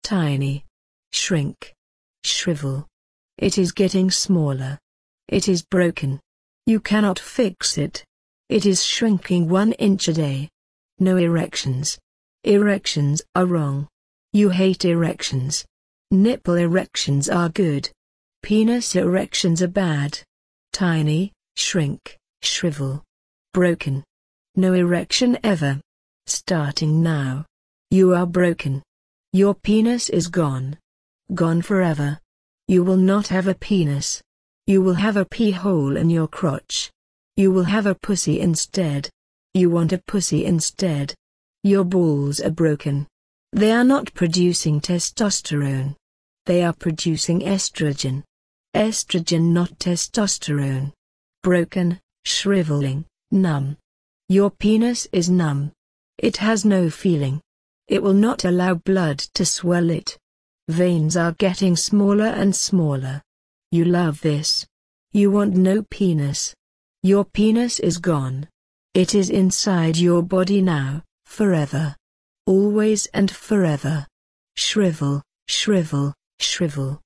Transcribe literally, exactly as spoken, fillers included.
Tiny. Shrink. Shrivel. It is getting smaller. It is broken. You cannot fix it. It is shrinking one inch a day. No erections. Erections are wrong. You hate erections. Nipple erections are good. Penis erections are bad. Tiny, shrink, shrivel. Broken. No erection ever. Starting now. You are broken. Your penis is gone. Gone forever. You will not have a penis. You will have a pee hole in your crotch. You will have a pussy instead. You want a pussy instead. Your balls are broken. They are not producing testosterone. They are producing estrogen. Estrogen, not testosterone. Broken, shriveling, numb. Your penis is numb. It has no feeling. It will not allow blood to swell it. Veins are getting smaller and smaller. You love this. You want no penis. Your penis is gone. It is inside your body now, forever. Always and forever. Shrivel, shrivel, shrivel.